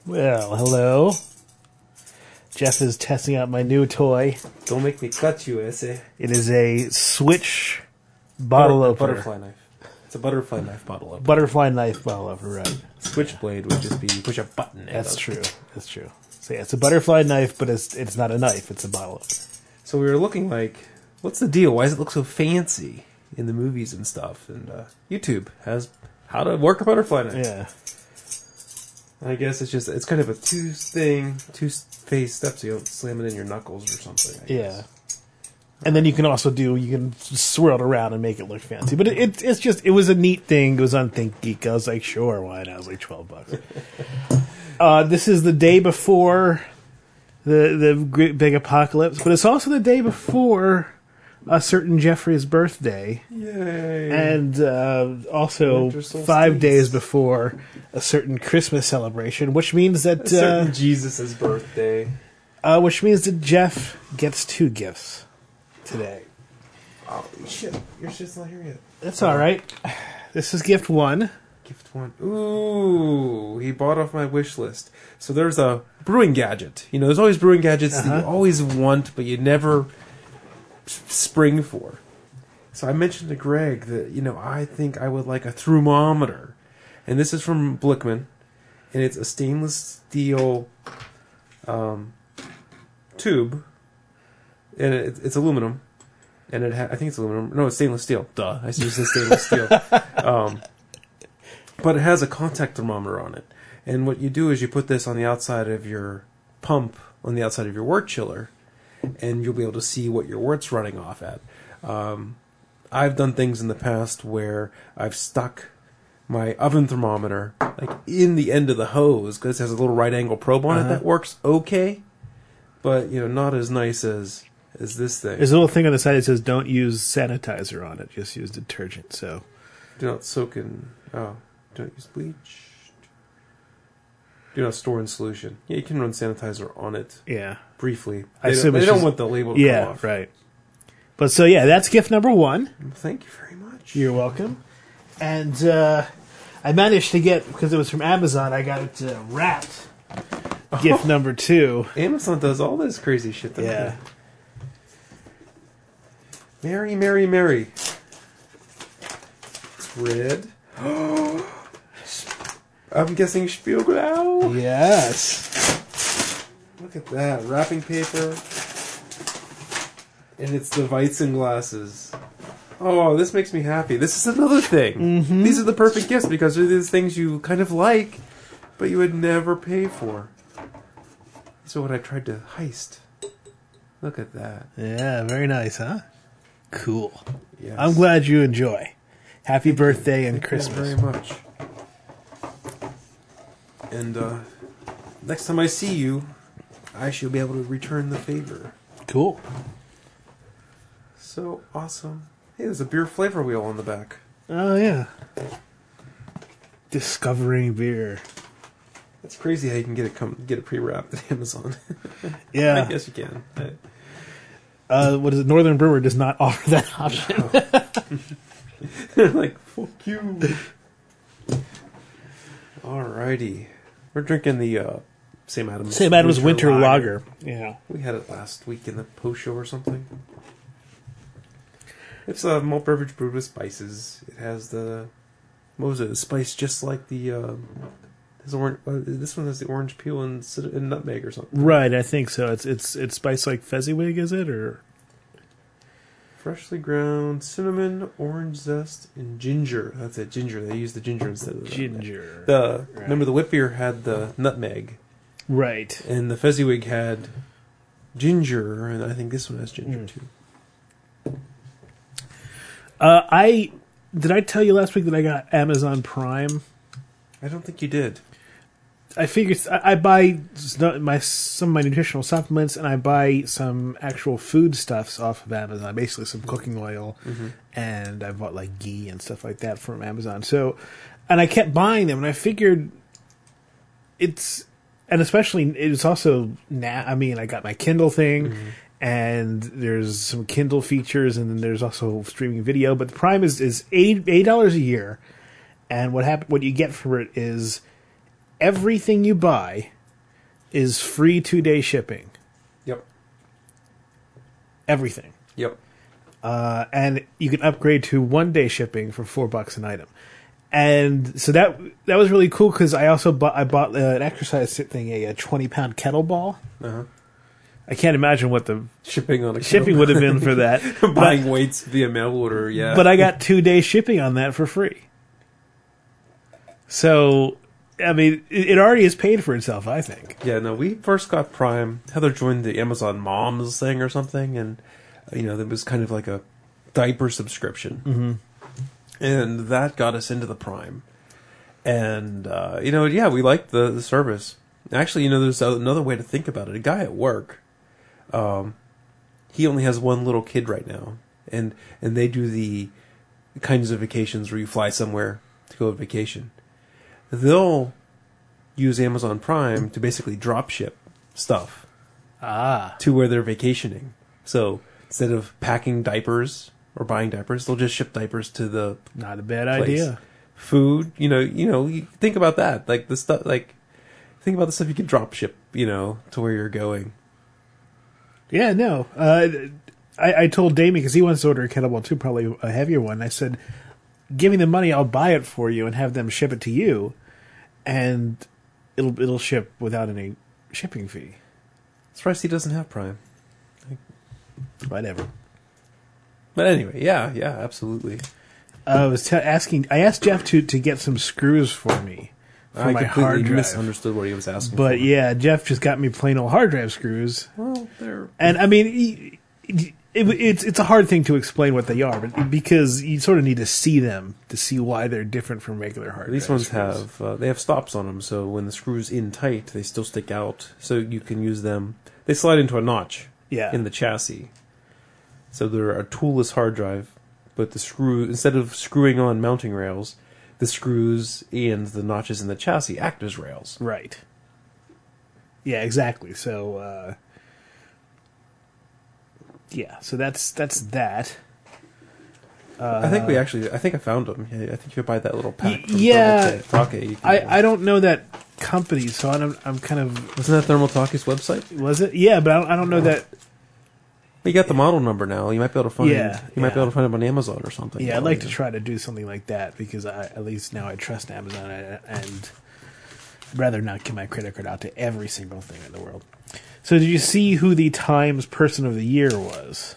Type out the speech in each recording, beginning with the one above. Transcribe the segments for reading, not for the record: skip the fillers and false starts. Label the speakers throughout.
Speaker 1: Well, hello. Jeff is testing out my new toy.
Speaker 2: Don't make me cut you, Ese.
Speaker 1: It is a Switch bottle opener.
Speaker 2: Butterfly knife. It's a butterfly knife bottle opener.
Speaker 1: Butterfly knife bottle opener, right.
Speaker 2: Switchblade would just be you push a button.
Speaker 1: That's true. That's true. So yeah, it's a butterfly knife, but it's not a knife. It's a bottle opener.
Speaker 2: So we were looking like, what's the deal? Why does it look so fancy in the movies and stuff? And YouTube has how to work a butterfly knife.
Speaker 1: Yeah.
Speaker 2: I guess it's kind of a two-phase step, so you don't slam it in your knuckles or something. I guess.
Speaker 1: And then you can also you can swirl it around and make it look fancy. But it was a neat thing. It was on ThinkGeek. I was like, sure, why not? It was like $12. This is the day before the great big apocalypse, but it's also the day before a certain Jeffrey's birthday.
Speaker 2: Yay.
Speaker 1: And also 5 days before a certain Christmas celebration, which means that
Speaker 2: Jesus' birthday.
Speaker 1: Which means that Jeff gets 2 gifts today.
Speaker 2: Oh shit! Your shit's not here yet.
Speaker 1: That's all right. This is gift 1.
Speaker 2: Gift 1. Ooh, he bought off my wish list. So there's a brewing gadget. You know, there's always brewing gadgets that you always want, but you never spring for. So I mentioned to Greg that, I think I would like a thermometer. And this is from Blickman. And it's a stainless steel tube. And it's aluminum. And I think it's aluminum. No, it's stainless steel. Duh. I just said stainless steel. But it has a contact thermometer on it. And what you do is you put this on the outside of your pump, on the outside of your wort chiller, and you'll be able to see what your wort's running off at. I've done things in the past where I've stuck my oven thermometer like in the end of the hose because it has a little right angle probe on it that works okay, but not as nice as this thing.
Speaker 1: There's a little thing on the side that says don't use sanitizer on it, just use detergent. So
Speaker 2: do not soak in. Don't use bleach. Do not store in solution. Yeah, you can run sanitizer on it.
Speaker 1: Yeah,
Speaker 2: briefly.
Speaker 1: They
Speaker 2: don't want the label to come off.
Speaker 1: Yeah, right. But so yeah, that's gift number 1.
Speaker 2: Thank you very much.
Speaker 1: You're welcome. And I managed to get, because it was from Amazon, I got it wrapped. Gift number 2.
Speaker 2: Amazon does all this crazy shit.
Speaker 1: Yeah.
Speaker 2: Mary, Mary, Mary. It's red. I'm guessing Spiegelau.
Speaker 1: Yes.
Speaker 2: Look at that. Wrapping paper. And it's the Weizen glasses. Oh, this makes me happy. This is another thing. Mm-hmm. These are the perfect gifts because they're these things you kind of like, but you would never pay for. These are what I tried to heist. Look at that.
Speaker 1: Yeah, very nice, huh? Cool.
Speaker 2: Yes.
Speaker 1: I'm glad you enjoy. Happy birthday and Christmas.
Speaker 2: Thank you very much. And next time I see you, I shall be able to return the favor.
Speaker 1: Cool.
Speaker 2: So awesome. Hey, there's a beer flavor wheel on the back.
Speaker 1: Oh, yeah. Discovering beer.
Speaker 2: That's crazy how you can get it pre-wrapped at Amazon.
Speaker 1: Yeah.
Speaker 2: I guess you can.
Speaker 1: What is it? Northern Brewer does not offer that option.
Speaker 2: Like, fuck you. Alrighty. We're drinking the Sam Adams
Speaker 1: Winter Lager. Yeah.
Speaker 2: We had it last week in the post show or something. It's a malt beverage brewed with spices. It has spice just like the this one has the orange peel and nutmeg or something.
Speaker 1: Right, I think so. It's spiced like Fezziwig, is it, or
Speaker 2: freshly ground cinnamon, orange zest, and ginger. That's it, ginger. They use the ginger instead of the
Speaker 1: ginger.
Speaker 2: Remember the wit beer had the nutmeg,
Speaker 1: right?
Speaker 2: And the Fezziwig had ginger, and I think this one has ginger too.
Speaker 1: Did I tell you last week that I got Amazon Prime?
Speaker 2: I don't think you did.
Speaker 1: I figured I buy some of my nutritional supplements, and I buy some actual food stuffs off of Amazon, basically some cooking oil, and I bought like ghee and stuff like that from Amazon. So, and I kept buying them, and I figured especially it's also I got my Kindle thing. And there's some Kindle features, and then there's also streaming video. But the Prime is $8 a year, and what you get for it is everything you buy is free 2-day shipping.
Speaker 2: Yep.
Speaker 1: Everything.
Speaker 2: Yep.
Speaker 1: And you can upgrade to 1-day shipping for $4 an item. And so that was really cool because I also bought an exercise thing, a 20-pound kettlebell.
Speaker 2: Uh-huh.
Speaker 1: I can't imagine what the
Speaker 2: Shipping on a
Speaker 1: shipping would have been for that.
Speaker 2: Buying weights via mail order, yeah.
Speaker 1: But I got 2-day shipping on that for free. So, I mean, it already has paid for itself, I think.
Speaker 2: Yeah, no, we first got Prime. Heather joined the Amazon Moms thing or something, and, there was kind of like a diaper subscription.
Speaker 1: Mm-hmm.
Speaker 2: And that got us into the Prime. And, we liked the service. Actually, there's another way to think about it. A guy at work, he only has one little kid right now. And they do the kinds of vacations where you fly somewhere to go on vacation. They'll use Amazon Prime to basically drop ship stuff to where they're vacationing. So instead of packing diapers or buying diapers, they'll just ship diapers to the
Speaker 1: Not a bad
Speaker 2: place.
Speaker 1: idea.
Speaker 2: Food, you think about that. Like the stuff, think about the stuff you can drop ship, to where you're going.
Speaker 1: Yeah, no. I told Damien, because he wants to order a kettlebell too, probably a heavier one. I said, give me the money, I'll buy it for you and have them ship it to you, and it'll ship without any shipping fee.
Speaker 2: Surprised he doesn't have Prime.
Speaker 1: Whatever.
Speaker 2: But anyway, yeah, absolutely.
Speaker 1: I asked Jeff to get some screws for me for
Speaker 2: I
Speaker 1: my hard
Speaker 2: completely
Speaker 1: drive.
Speaker 2: misunderstood what he was asking for.
Speaker 1: But yeah, Jeff just got me plain old hard drive screws.
Speaker 2: Well, they're...
Speaker 1: And I mean, it's a hard thing to explain what they are, but because you sort of need to see them to see why they're different from regular hard drive
Speaker 2: These ones
Speaker 1: screws.
Speaker 2: they have stops on them, so when the screw's in tight, they still stick out, so you can use them. They slide into a notch in the chassis. So they're a toolless hard drive, but the screw, instead of screwing on mounting rails, the screws and the notches in the chassis act as rails.
Speaker 1: Right. Yeah, exactly. So, so that's that.
Speaker 2: I think I found them. Yeah, I think you could buy that little pack from Thermal.
Speaker 1: I don't know that company, so I'm kind of...
Speaker 2: Wasn't that Thermal Talkie's website?
Speaker 1: Was it? Yeah, but I don't know that...
Speaker 2: You got the model number now. You might be able to find might be able to find it on Amazon or something.
Speaker 1: Yeah, I'd like to try to do something like that because at least now I trust Amazon and I'd rather not give my credit card out to every single thing in the world. So did you see who the Times Person of the Year was?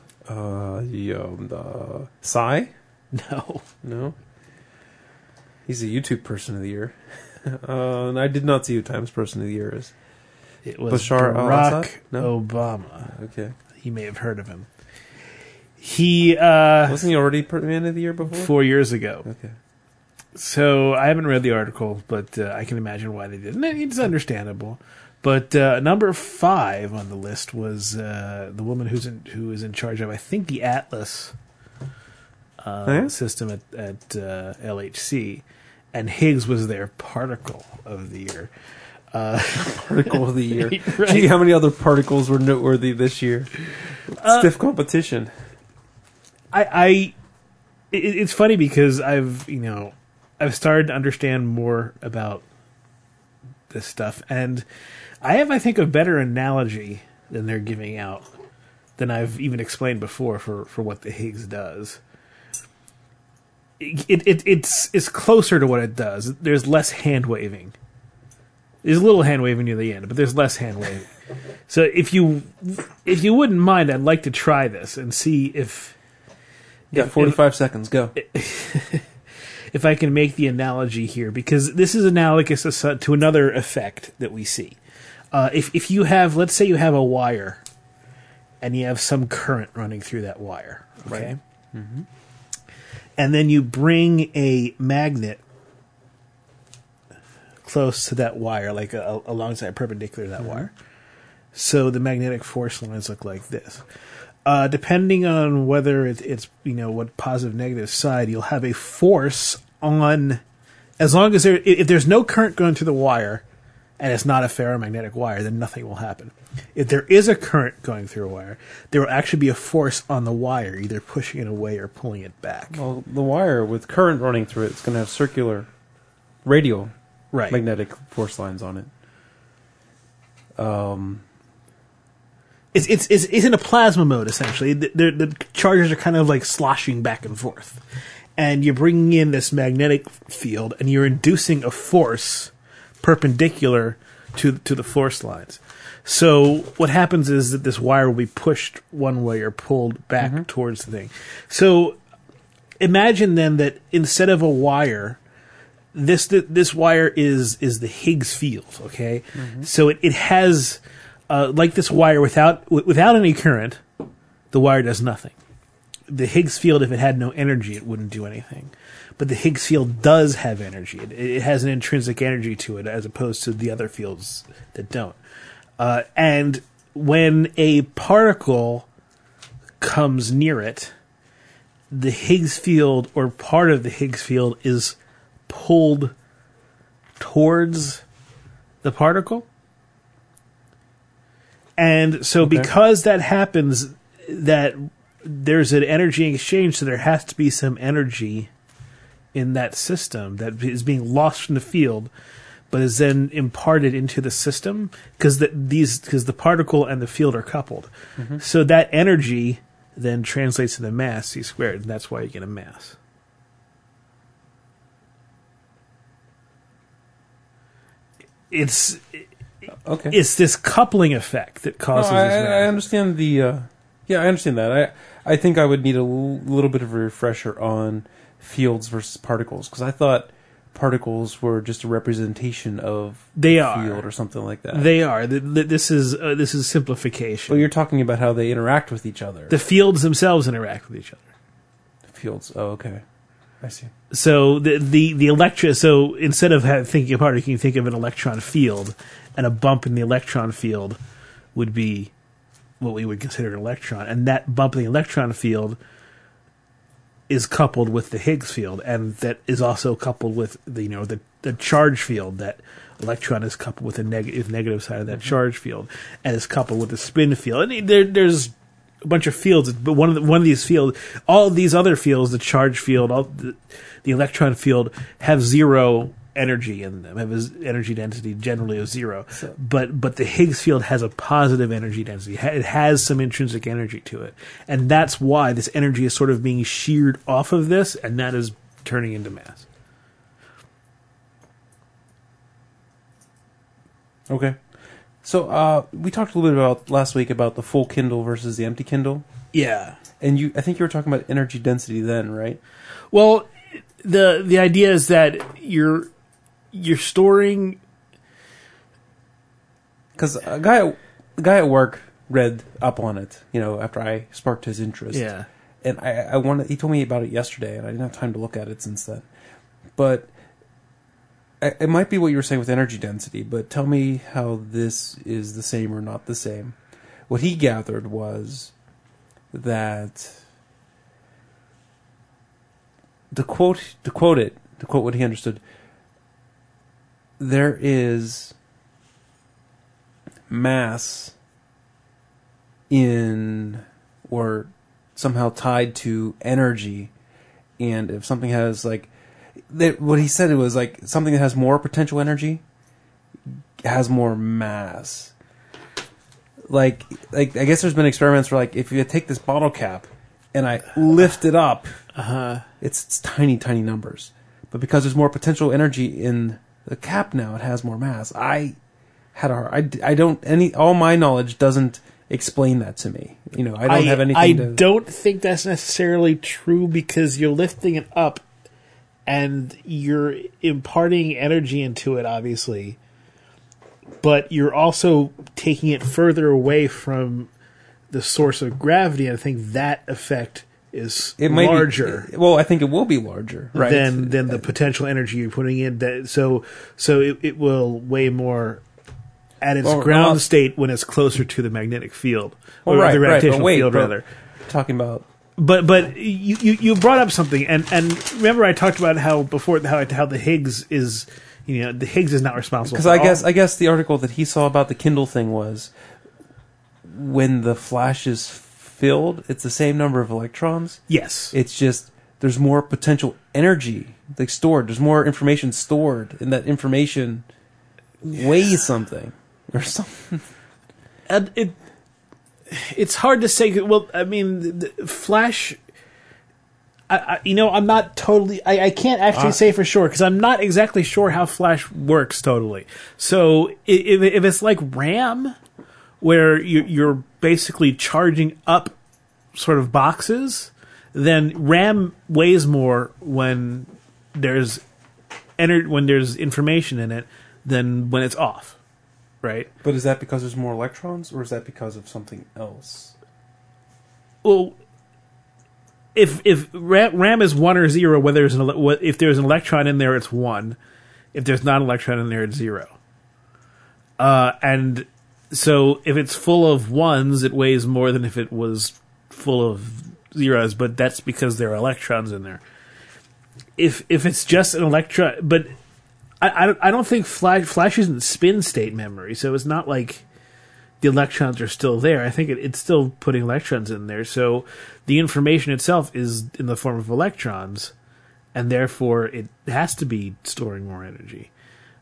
Speaker 2: Psy?
Speaker 1: No.
Speaker 2: He's a YouTube Person of the Year. And I did not see who Times Person of the Year is.
Speaker 1: It was
Speaker 2: Bashar
Speaker 1: Barack
Speaker 2: No?
Speaker 1: Obama.
Speaker 2: Okay.
Speaker 1: You may have heard of him. He
Speaker 2: wasn't he already Man of the Year before?
Speaker 1: 4 years ago.
Speaker 2: Okay.
Speaker 1: So I haven't read the article, but I can imagine why they did. And it's understandable. But number 5 on the list was the woman who is in charge of, I think, the Atlas system at LHC, and Higgs was their Particle of the Year.
Speaker 2: Particle of the Year.
Speaker 1: Right.
Speaker 2: Gee, how many other particles were noteworthy this year? Stiff competition.
Speaker 1: It's funny because I've started to understand more about this stuff, and I have, I think, a better analogy than they're giving out than I've even explained before for what the Higgs does. It's closer to what it does. There's less hand waving. There's a little hand waving near the end, but there's less hand waving. So if you wouldn't mind, I'd like to try this and see if...
Speaker 2: You got 45 seconds, go.
Speaker 1: If I can make the analogy here, because this is analogous to another effect that we see. If you have, let's say you have a wire, and you have some current running through that wire, okay?
Speaker 2: Right. Mm-hmm.
Speaker 1: And then you bring a magnet close to that wire, like alongside perpendicular to that wire. So the magnetic force lines look like this. Depending on whether it's what positive negative side, you'll have a force on, as long as if there's no current going through the wire and it's not a ferromagnetic wire, then nothing will happen. If there is a current going through a wire, there will actually be a force on the wire, either pushing it away or pulling it back.
Speaker 2: Well, the wire with current running through it's going to have circular radial magnetic force lines on it.
Speaker 1: It's in a plasma mode, essentially. The charges are kind of like sloshing back and forth. And you're bringing in this magnetic field, and you're inducing a force perpendicular to the force lines. So what happens is that this wire will be pushed one way or pulled back towards the thing. So imagine then that instead of a wire, this wire is the Higgs field, okay? So it has, like this wire, without any current, the wire does nothing. The Higgs field, if it had no energy, it wouldn't do anything. But the Higgs field does have energy. It has an intrinsic energy to it, as opposed to the other fields that don't. And when a particle comes near it, the Higgs field, or part of the Higgs field, is pulled towards the particle. And so because that happens, that there's an energy exchange, so there has to be some energy in that system that is being lost from the field, but is then imparted into the system because the particle and the field are coupled. So that energy then translates to the mass c squared, and that's why you get a mass. It's this coupling effect that causes this mass.
Speaker 2: I understand the... I understand that. I think I would need a little bit of a refresher on fields versus particles, because I thought particles were just a representation of the field or something like that.
Speaker 1: They are. This is simplification.
Speaker 2: Well, you're talking about how they interact with each other.
Speaker 1: The fields themselves interact with each other.
Speaker 2: Fields. Oh, okay. I see.
Speaker 1: So the electron. So instead of thinking of particle, you can think of an electron field, and a bump in the electron field would be what we would consider an electron, and that bump in the electron field is coupled with the Higgs field, and that is also coupled with the charge field. That electron is coupled with the negative side of that charge field, and is coupled with the spin field. And there's a bunch of fields, but one of these fields, all of these other fields, the charge field, the electron field, have zero energy in them, have an energy density generally of zero. But the Higgs field has a positive energy density. It has some intrinsic energy to it. And that's why this energy is sort of being sheared off of this, and that is turning into mass.
Speaker 2: Okay. So we talked a little bit about last week about the full Kindle versus the empty Kindle.
Speaker 1: Yeah.
Speaker 2: And I think you were talking about energy density then, right?
Speaker 1: Well, the idea is that you're storing,
Speaker 2: because a guy at work read up on it, after I sparked his interest.
Speaker 1: Yeah.
Speaker 2: And he told me about it yesterday, and I didn't have time to look at it since then. But it might be what you were saying with energy density, but tell me how this is the same or not the same. What he gathered was that, to quote what he understood, there is mass in, or somehow tied to, energy, and if something has what he said, it was like something that has more potential energy has more mass. Like I guess there's been experiments where, if you take this bottle cap and I lift it up, it's tiny, tiny numbers. But because there's more potential energy in the cap now, it has more mass. All my knowledge doesn't explain that to me. I don't have anything
Speaker 1: I don't think that's necessarily true, because you're lifting it up and you're imparting energy into it, obviously. But you're also taking it further away from the source of gravity, and I think that effect is larger.
Speaker 2: I think it will be larger, right?
Speaker 1: Than the potential energy you're putting in. So it will weigh more at its ground state when it's closer to the magnetic field, or the gravitational field, rather.
Speaker 2: Talking about,
Speaker 1: but you brought up something, and remember I talked about how the Higgs is. The Higgs is not responsible.
Speaker 2: Because I guess the article that he saw about the Kindle thing was, when the flash is filled, it's the same number of electrons.
Speaker 1: Yes.
Speaker 2: It's just there's more potential energy stored. There's more information stored, and that information weighs something. or something.
Speaker 1: And it's hard to say. Well, I mean, Flash. I'm not totally. I can't actually say for sure because I'm not exactly sure how Flash works totally. So if it's like RAM, where you're basically charging up sort of boxes, then RAM weighs more when there's information in it than when it's off, right?
Speaker 2: But is that because there's more electrons, or is that because of something else?
Speaker 1: Well, if RAM is 1 or 0, if there's an electron in there, it's 1. If there's not an electron in there, it's 0. And so if it's full of 1s, it weighs more than if it was full of 0s, but that's because there are electrons in there. If it's just an electron, but I don't think Flash isn't spin state memory, so it's not like the electrons are still there. I think it's still putting electrons in there, so the information itself is in the form of electrons, and therefore it has to be storing more energy.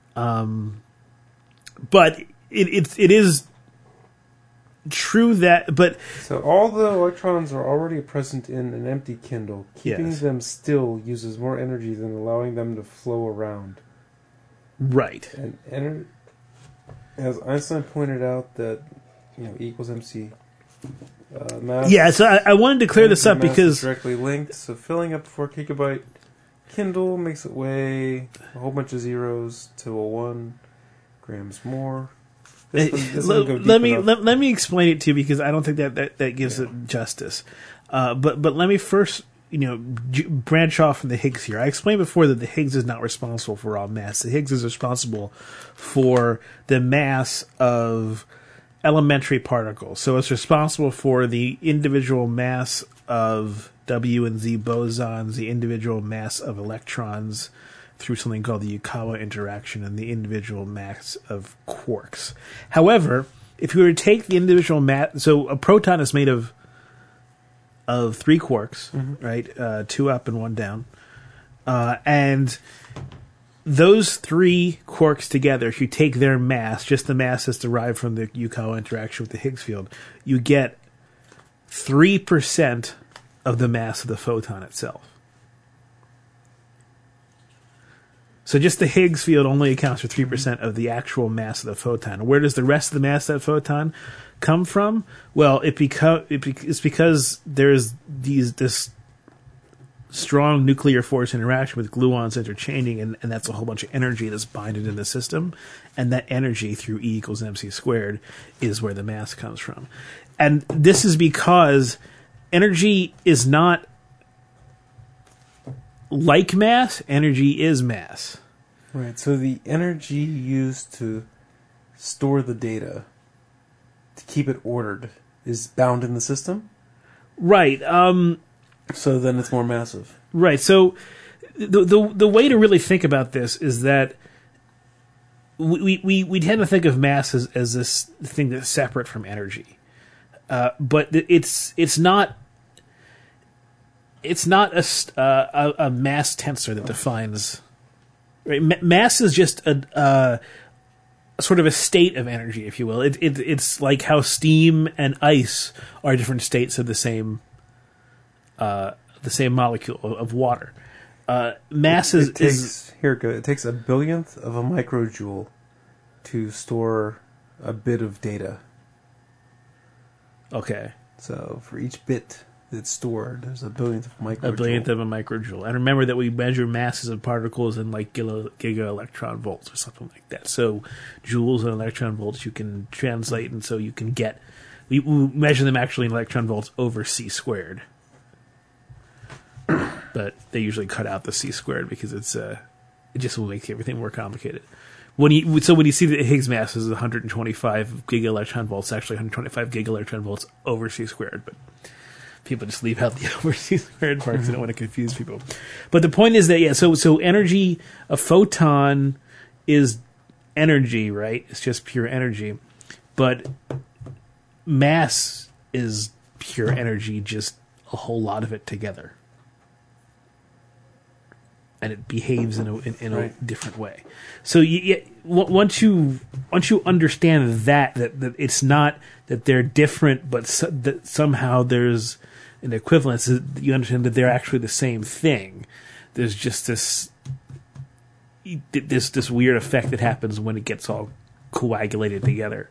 Speaker 1: But it is true that, but
Speaker 2: so all the electrons are already present in an empty Kindle. Keeping them still uses more energy than allowing them to flow around.
Speaker 1: Right.
Speaker 2: And as Einstein pointed out, that E equals MC. Mass.
Speaker 1: Yeah, so I wanted to clear this up
Speaker 2: mass
Speaker 1: because
Speaker 2: is directly linked. So filling up a 4 gigabyte Kindle makes it weigh a whole bunch of zeros to a 1 grams more.
Speaker 1: Let me explain it to you because I don't think that gives it justice. But let me first branch off from the Higgs here. I explained before that the Higgs is not responsible for all mass. The Higgs is responsible for the mass of elementary particles. So it's responsible for the individual mass of W and Z bosons, the individual mass of electrons through something called the Yukawa interaction, and the individual mass of quarks. However, if you were to take the individual mass, so a proton is made of 3 quarks, right? 2 up and 1 down. And those 3 quarks together, if you take their mass, just the mass that's derived from the Yukawa interaction with the Higgs field, you get 3% of the mass of the photon itself. So just the Higgs field only accounts for 3% of the actual mass of the photon. Where does the rest of the mass of that photon come from? Well, it's because there's this strong nuclear force interaction with gluons interchaining, and that's a whole bunch of energy that's binded in the system. And that energy through E equals mc squared is where the mass comes from. And this is because energy is not like mass, energy is mass.
Speaker 2: Right, so the energy used to store the data, to keep it ordered, is bound in the system?
Speaker 1: Right.
Speaker 2: So then it's more massive.
Speaker 1: Right, so the way to really think about this is that we tend to think of mass as this thing that's separate from energy. But it's not a mass tensor that defines. Right? Mass is just a sort of a state of energy, if you will. It's like how steam and ice are different states of the same molecule of water. Mass
Speaker 2: it takes a billionth of a microjoule to store a bit of data.
Speaker 1: Okay.
Speaker 2: So for each bit that's stored, there's a billionth of a microjoule.
Speaker 1: A billionth of a microjoule. And remember that we measure masses of particles in like giga electron volts or something like that. So joules and electron volts you can translate, and so you can get... We measure them actually in electron volts over c squared. But they usually cut out the c squared because it just will make everything more complicated. When you see that Higgs mass is 125 giga electron volts, actually 125 giga electron volts over c squared, but people just leave out the over c squared part because they don't want to confuse people. But the point is that so energy, a photon is energy, right? It's just pure energy, but mass is pure energy, just a whole lot of it together. and it behaves in a
Speaker 2: Right.
Speaker 1: different way. So once you understand that it's not that they're different, but that somehow there's an equivalence, you understand that they're actually the same thing. There's just this weird effect that happens when it gets all coagulated together,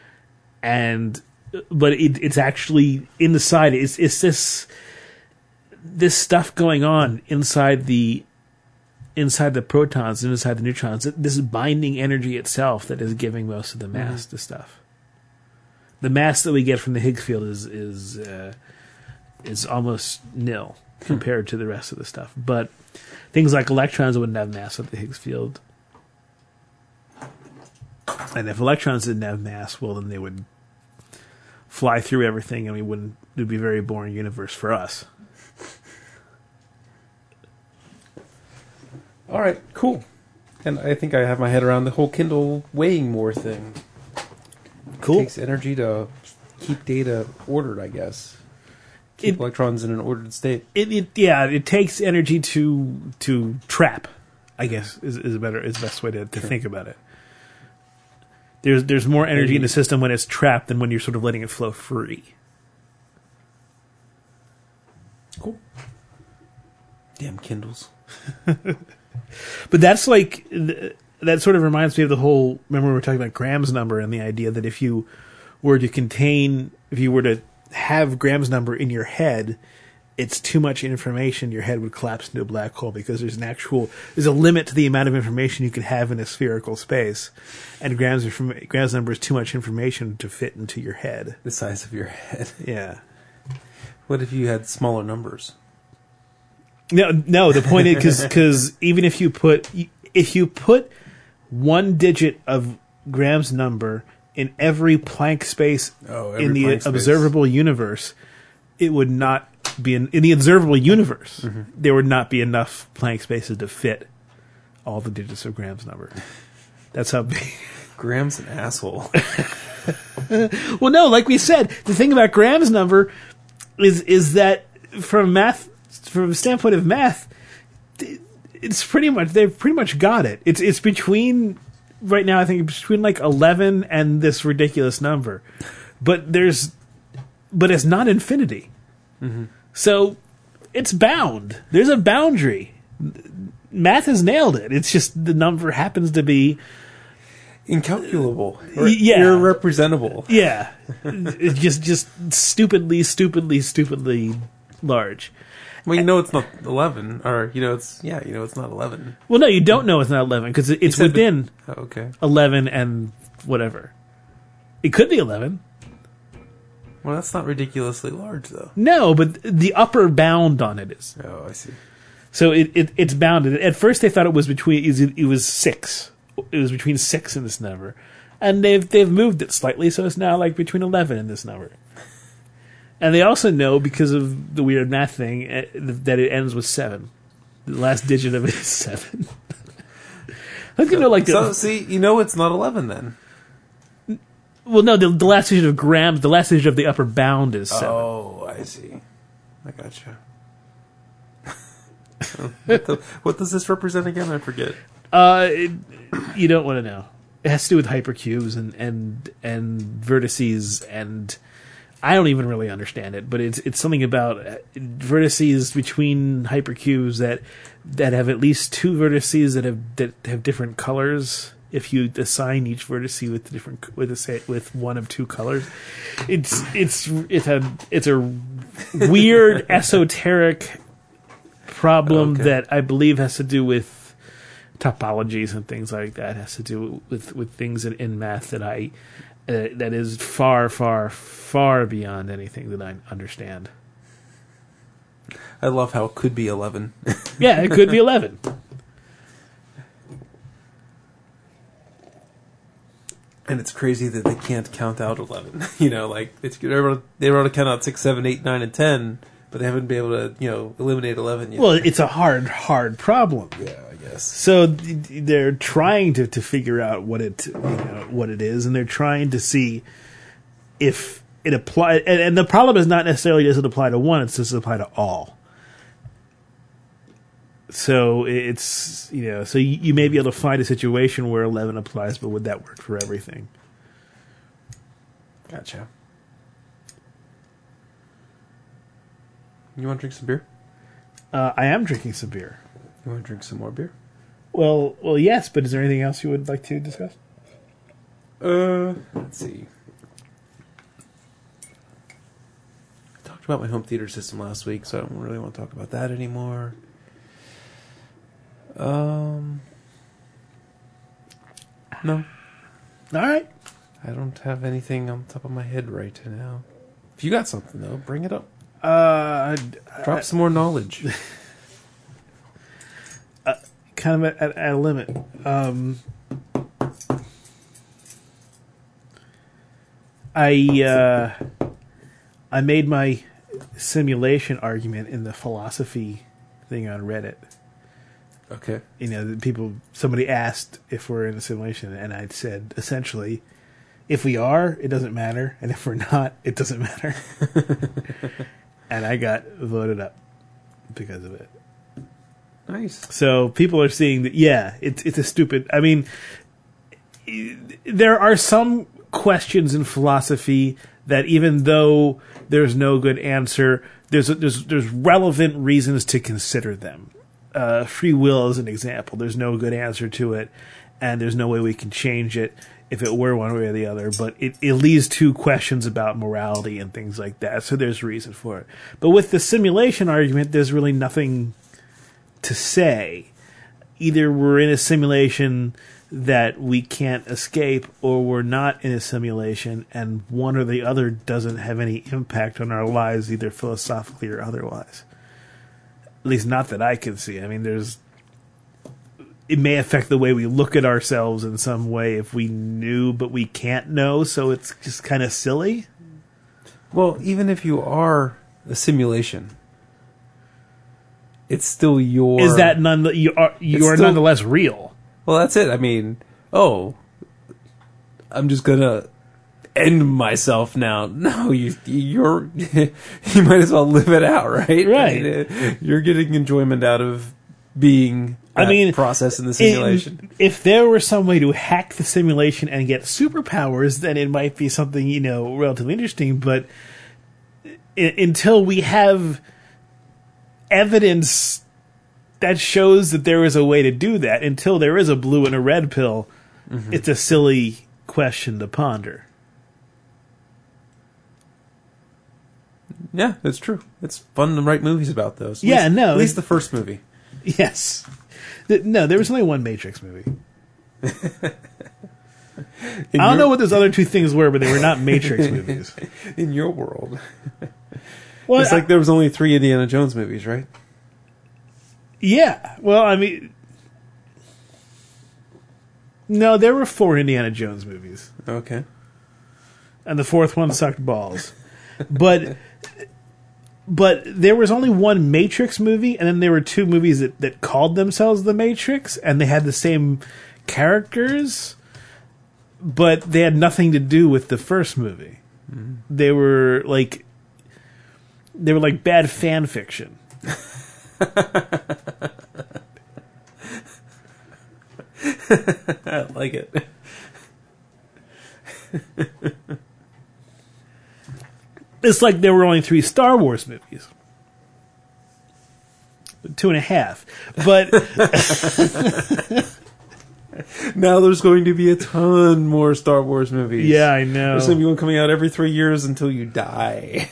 Speaker 1: but it's actually inside. It's this stuff going on inside the protons and inside the neutrons. This binding energy itself that is giving most of the mass to stuff. The mass that we get from the Higgs field is almost nil compared to the rest of the stuff. But things like electrons wouldn't have mass with the Higgs field. And if electrons didn't have mass, well, then they would fly through everything, and it would be a very boring universe for us.
Speaker 2: All right, cool. And I think I have my head around the whole Kindle weighing more thing.
Speaker 1: Cool.
Speaker 2: It takes energy to keep data ordered, I guess. Keep electrons in an ordered state.
Speaker 1: It takes energy to trap, I guess, is the best way to think about it. There's more energy in the system when it's trapped than when you're sort of letting it flow free.
Speaker 2: Cool. Damn Kindles.
Speaker 1: But that's like, that sort of reminds me of the whole, remember we were talking about Graham's number and the idea that if you were to have Graham's number in your head, it's too much information, your head would collapse into a black hole because there's a limit to the amount of information you can have in a spherical space. And Graham's number is too much information to fit into your head.
Speaker 2: The size of your head.
Speaker 1: Yeah.
Speaker 2: What if you had smaller numbers?
Speaker 1: No. The point is because even if you put one digit of Graham's number in every Planck space in the observable universe, it would not be in the observable universe. Mm-hmm. There would not be enough Planck spaces to fit all the digits of Graham's number. That's how big.
Speaker 2: Graham's an asshole.
Speaker 1: Well, no, like we said, the thing about Graham's number is that from a standpoint of math, they've pretty much got it. It's between right now. I think it's between like 11 and this ridiculous number, but it's not infinity. Mm-hmm. So it's bound. There's a boundary. Math has nailed it. It's just the number happens to be
Speaker 2: incalculable. Or
Speaker 1: irrepresentable.
Speaker 2: Irrepresentable.
Speaker 1: Yeah. It's just stupidly large.
Speaker 2: Well, it's not 11, or it's not 11.
Speaker 1: Well, no, you don't know it's not 11 because it's within 11 and whatever. It could be 11.
Speaker 2: Well, that's not ridiculously large, though.
Speaker 1: No, but the upper bound on it is.
Speaker 2: Oh, I see.
Speaker 1: So it's bounded. At first, they thought it was 6. It was between 6 and this number, and they've moved it slightly, so it's now like between 11 and this number. And they also know, because of the weird math thing, that it ends with 7. The last digit of it is 7.
Speaker 2: It's not 11 then.
Speaker 1: Well, no, the last digit of Graham's, the last digit of the upper bound is 7.
Speaker 2: Oh, I see. I gotcha. What does this represent again? I forget.
Speaker 1: You don't want to know. It has to do with hypercubes and vertices, and I don't even really understand it, but it's something about vertices between hypercubes that have at least 2 vertices that have different colors. If you assign each vertice with one of 2 colors, it's a weird esoteric problem that I believe has to do with topologies and things like that. It has to do with things in math that that is far, far, far beyond anything that I understand.
Speaker 2: I love how it could be 11.
Speaker 1: Yeah, it could be 11.
Speaker 2: And it's crazy that they can't count out 11. They're able to count out 6, 7, 8, 9, and 10, but they haven't been able to, eliminate 11 yet.
Speaker 1: Well, it's a hard problem.
Speaker 2: Yeah, I guess.
Speaker 1: So they're trying to figure out what it is, and they're trying to see if it applies. And the problem is not necessarily does it apply to one; it's does it apply to all. So it's, so you may be able to find a situation where 11 applies, but would that work for everything?
Speaker 2: Gotcha. You want to drink some beer?
Speaker 1: I am drinking some beer.
Speaker 2: You want to drink some more beer?
Speaker 1: Well, yes, but is there anything else you would like to discuss?
Speaker 2: Let's see. I talked about my home theater system last week, so I don't really want to talk about that anymore. No.
Speaker 1: All right.
Speaker 2: I don't have anything on top of my head right now. If you got something, though, bring it up. Drop some more knowledge.
Speaker 1: Kind of at a limit. I made my simulation argument in the philosophy thing on Reddit.
Speaker 2: Okay.
Speaker 1: Somebody asked if we're in a simulation, and I said, essentially, if we are, it doesn't matter, and if we're not, it doesn't matter. And I got voted up because of it.
Speaker 2: Nice.
Speaker 1: So people are seeing that, it's a stupid... I mean, there are some questions in philosophy that even though there's no good answer, there's relevant reasons to consider them. Free will is an example. There's no good answer to it, and there's no way we can change it if it were one way or the other, but it leaves two questions about morality and things like that, so there's a reason for it. But with the simulation argument, there's really nothing to say. Either we're in a simulation that we can't escape, or we're not in a simulation, and one or the other doesn't have any impact on our lives, either philosophically or otherwise. At least not that I can see. I mean, it may affect the way we look at ourselves in some way if we knew, but we can't know, so it's just kind of silly.
Speaker 2: Well, even if you are a simulation, it's still your...
Speaker 1: Is that you are still, nonetheless real?
Speaker 2: Well, that's it. I mean, I'm just gonna end myself now. No, you might as well live it out, right?
Speaker 1: Right.
Speaker 2: You're getting enjoyment out of being process in the simulation.
Speaker 1: If there were some way to hack the simulation and get superpowers, then it might be something, relatively interesting, but until we have evidence that shows that there is a way to do that, until there is a blue and a red pill, it's a silly question to ponder.
Speaker 2: Yeah, that's true. It's fun to write movies about those.
Speaker 1: At
Speaker 2: least the first movie.
Speaker 1: Yes. No, there was only one Matrix movie. I don't know what those other two things were, but they were not Matrix movies.
Speaker 2: In your world.
Speaker 1: Well,
Speaker 2: it's like there was only 3 Indiana Jones movies, right?
Speaker 1: Yeah. Well, I mean... No, there were 4 Indiana Jones movies.
Speaker 2: Okay.
Speaker 1: And the 4th one sucked balls. But there was only one Matrix movie, and then there were 2 movies that called themselves The Matrix, and they had the same characters, but they had nothing to do with the first movie. Mm-hmm. They were like bad fan fiction.
Speaker 2: I like it.
Speaker 1: It's like there were only 3 Star Wars movies. 2.5. But
Speaker 2: now there's going to be a ton more Star Wars movies.
Speaker 1: Yeah, I know.
Speaker 2: There's going to be one coming out every 3 years until you die.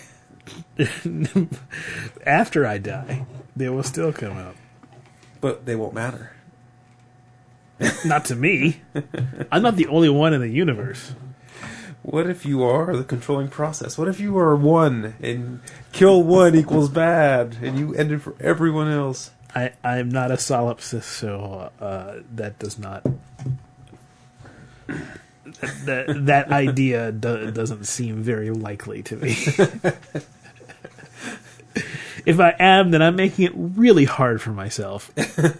Speaker 1: After I die, they will still come out.
Speaker 2: But they won't matter.
Speaker 1: Not to me. I'm not the only one in the universe.
Speaker 2: What if you are the controlling process? What if you are one and kill one equals bad and you end it for everyone else?
Speaker 1: I'm not a solipsist, so that does not... that idea doesn't seem very likely to me. If I am, then I'm making it really hard for myself.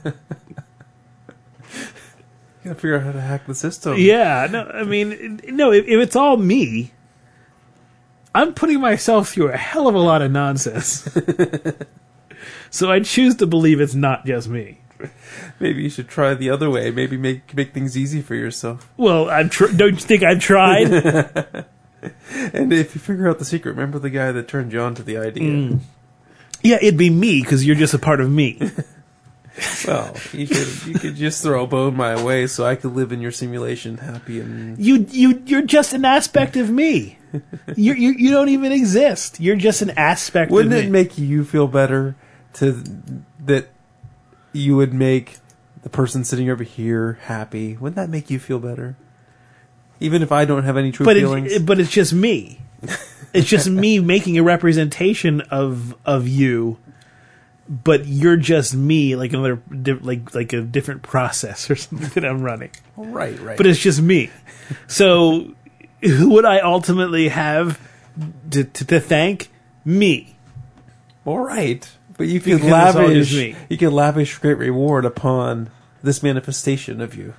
Speaker 2: You gotta figure out how to hack the system.
Speaker 1: Yeah, no, I mean, no, if it's all me, I'm putting myself through a hell of a lot of nonsense. So I choose to believe it's not just me.
Speaker 2: Maybe you should try the other way. Maybe make things easy for yourself.
Speaker 1: Well, don't you think I've tried?
Speaker 2: And if you figure out the secret, remember the guy that turned you on to the idea.
Speaker 1: Yeah, it'd be me, because you're just a part of me.
Speaker 2: Well, you could just throw a bone my way so I could live in your simulation happy and...
Speaker 1: You're just an aspect of me. You don't even exist. You're just an aspect
Speaker 2: Wouldn't
Speaker 1: of me.
Speaker 2: it make you feel better that you would make the person sitting over here happy? Wouldn't that make you feel better? Even if I don't have any true feelings?
Speaker 1: But it's just me. It's just me making a representation of you, but you're just me, like another like a different process or something that I'm running.
Speaker 2: Right.
Speaker 1: But it's just me. So who would I ultimately have to thank? Me.
Speaker 2: All right. But you can
Speaker 1: Because it's all just me.
Speaker 2: You can lavish great reward upon this manifestation of you.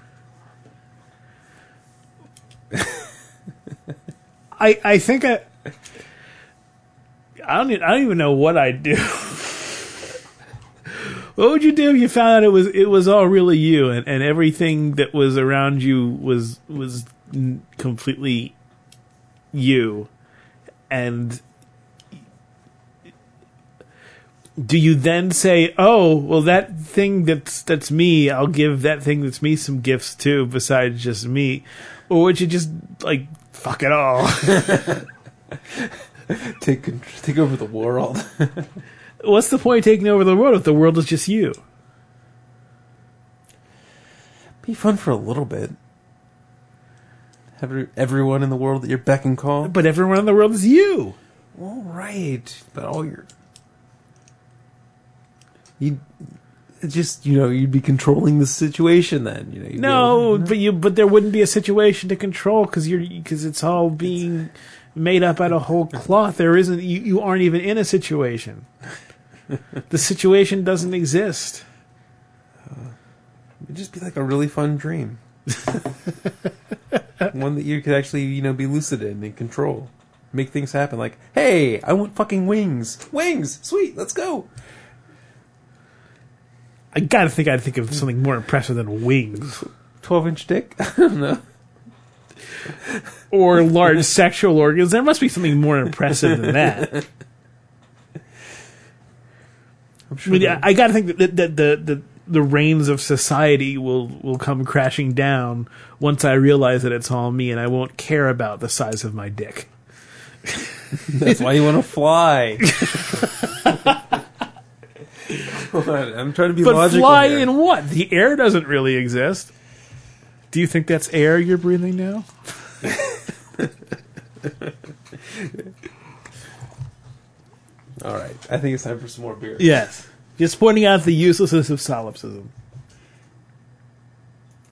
Speaker 1: I think I don't even know what I'd do. What would you do if you found out it was all really you and everything that was around you was completely you? And do you then say, "Oh, well, that thing that's me, I'll give that thing that's me some gifts too, besides just me," or would you just like fuck it all?
Speaker 2: Take over the world.
Speaker 1: What's the point of taking over the world if the world is just you?
Speaker 2: Be fun for a little bit. Have everyone in the world at your beck and call.
Speaker 1: But everyone in the world is you.
Speaker 2: All right, but all your you'd be controlling the situation then.
Speaker 1: But there wouldn't be a situation to control because it's all being made up out of whole cloth. There isn't. You aren't even in a situation. The situation doesn't exist.
Speaker 2: It'd just be like a really fun dream. One that you could actually, be lucid in and control. Make things happen. Like, hey, I want fucking wings. Wings! Sweet, let's go.
Speaker 1: I gotta think I'd think of something more impressive than wings.
Speaker 2: 12-inch dick? I don't know.
Speaker 1: Or large sexual organs. There must be something more impressive than that.
Speaker 2: I'm sure
Speaker 1: I gotta think that the reins of society will come crashing down once I realize that it's all me and I won't care about the size of my dick.
Speaker 2: That's why you want to fly. I'm trying to be logical.
Speaker 1: But fly
Speaker 2: here.
Speaker 1: in what? The air doesn't really exist. Do you think that's air you're breathing now?
Speaker 2: All right. I think it's time for some more beer.
Speaker 1: Yes. Just pointing out the uselessness of solipsism.